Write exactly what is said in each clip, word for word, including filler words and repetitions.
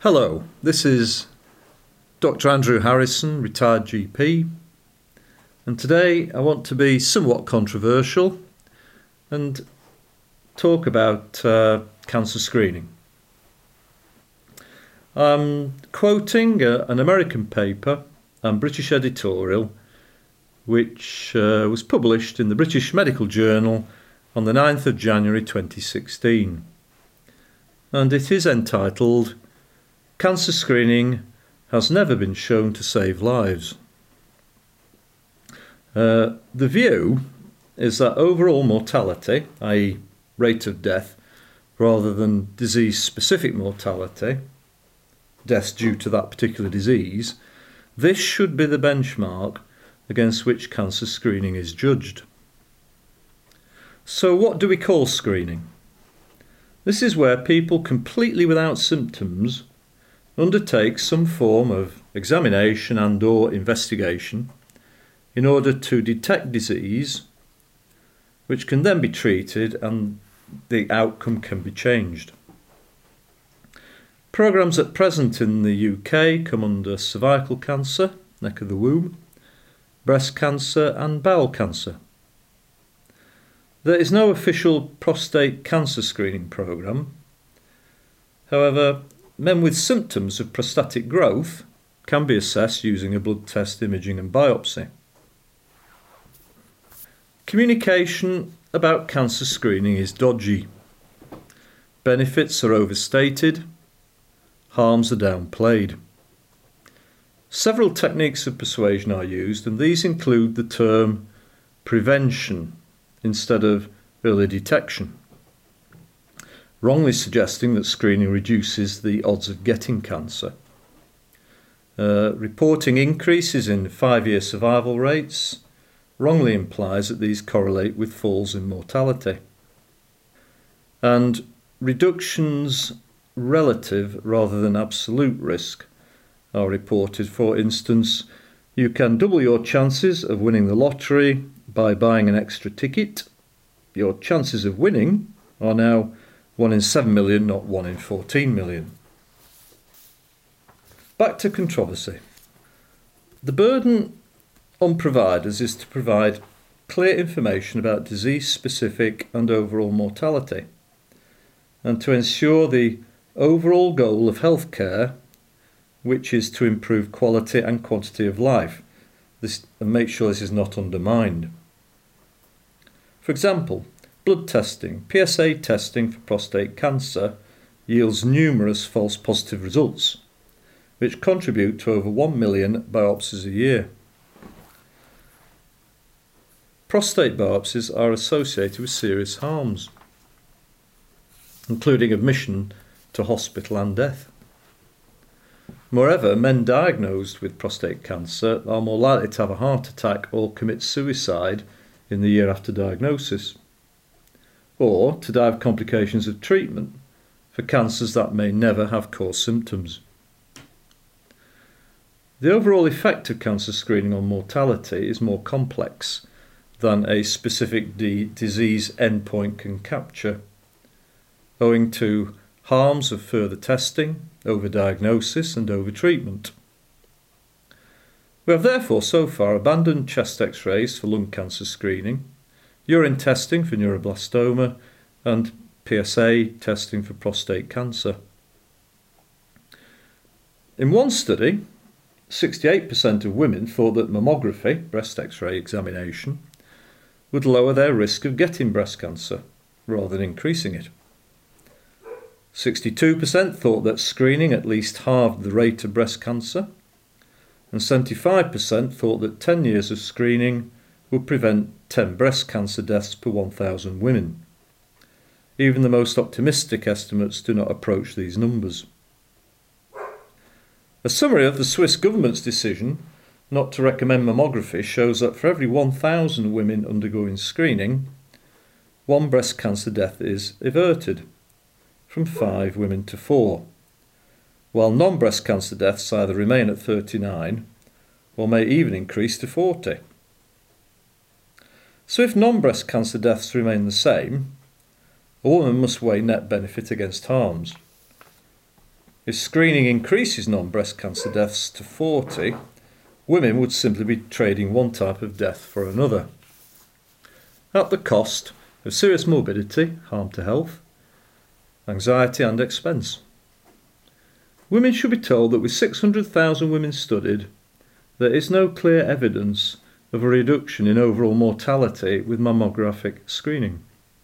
Hello, this is Doctor Andrew Harrison, retired G P, and today I want to be somewhat controversial and talk about uh, cancer screening. I'm quoting uh, an American paper and British editorial which uh, was published in the British Medical Journal on the ninth of January twenty sixteen, and it is entitled "Cancer Screening has never been shown to save lives." Uh, the view is that overall mortality, that is rate of death, rather than disease-specific mortality, deaths due to that particular disease, this should be the benchmark against which cancer screening is judged. So what do we call screening? This is where people completely without symptoms undertake some form of examination and or investigation in order to detect disease, which can then be treated and the outcome can be changed. Programmes at present in the U K come under cervical cancer, neck of the womb, breast cancer and bowel cancer. There is no official prostate cancer screening programme. However, men with symptoms of prostatic growth can be assessed using a blood test, imaging and biopsy. Communication about cancer screening is dodgy. Benefits are overstated, harms are downplayed. Several techniques of persuasion are used, and these include the term prevention instead of early detection, wrongly suggesting that screening reduces the odds of getting cancer. Uh, reporting increases in five-year survival rates wrongly implies that these correlate with falls in mortality. And reductions relative rather than absolute risk are reported. For instance, you can double your chances of winning the lottery by buying an extra ticket. Your chances of winning are now one in seven million, not one in fourteen million. Back to controversy. The burden on providers is to provide clear information about disease-specific and overall mortality, and to ensure the overall goal of healthcare, which is to improve quality and quantity of life, this, and make sure this is not undermined. For example, blood testing, P S A testing for prostate cancer, yields numerous false positive results, which contribute to over one million biopsies a year. Prostate biopsies are associated with serious harms, including admission to hospital and death. Moreover, men diagnosed with prostate cancer are more likely to have a heart attack or commit suicide in the year after diagnosis, or to die of complications of treatment for cancers that may never have caused symptoms. The overall effect of cancer screening on mortality is more complex than a specific de- disease endpoint can capture, owing to harms of further testing, overdiagnosis and overtreatment. We have therefore so far abandoned chest x-rays for lung cancer screening, urine testing for neuroblastoma and P S A testing for prostate cancer. In one study, sixty-eight percent of women thought that mammography, breast x-ray examination, would lower their risk of getting breast cancer rather than increasing it. sixty-two percent thought that screening at least halved the rate of breast cancer, and seventy-five percent thought that ten years of screening would prevent ten breast cancer deaths per one thousand women. Even the most optimistic estimates do not approach these numbers. A summary of the Swiss government's decision not to recommend mammography shows that for every one thousand women undergoing screening, one breast cancer death is averted, from five women to four, while non-breast cancer deaths either remain at thirty-nine or may even increase to forty. So if non-breast cancer deaths remain the same, a woman must weigh net benefit against harms. If screening increases non-breast cancer deaths to forty, women would simply be trading one type of death for another, at the cost of serious morbidity, harm to health, anxiety and expense. Women should be told that with six hundred thousand women studied, there is no clear evidence of a reduction in overall mortality with mammographic screening.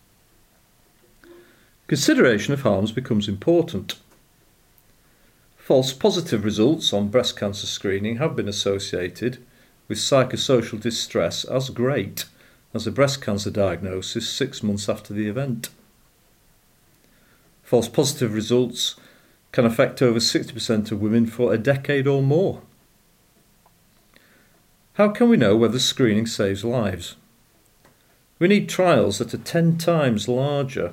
Consideration of harms becomes important. False positive results on breast cancer screening have been associated with psychosocial distress as great as a breast cancer diagnosis six months after the event. False positive results can affect over sixty percent of women for a decade or more. How can we know whether screening saves lives? We need trials that are ten times larger.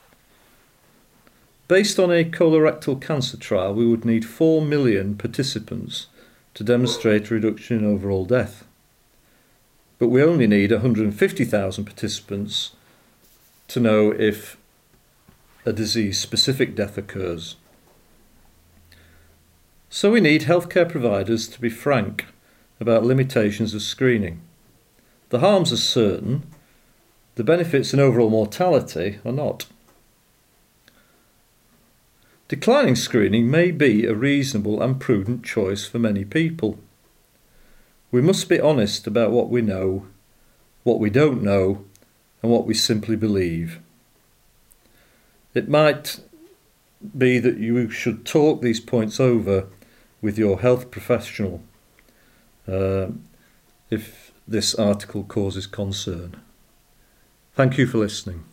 Based on a colorectal cancer trial, we would need four million participants to demonstrate a reduction in overall death. But we only need one hundred fifty thousand participants to know if a disease-specific death occurs. So we need healthcare providers to be frank about limitations of screening. The harms are certain, the benefits in overall mortality are not. Declining screening may be a reasonable and prudent choice for many people. We must be honest about what we know, what we don't know, and what we simply believe. It might be that you should talk these points over with your health professional uh, if this article causes concern. Thank you for listening.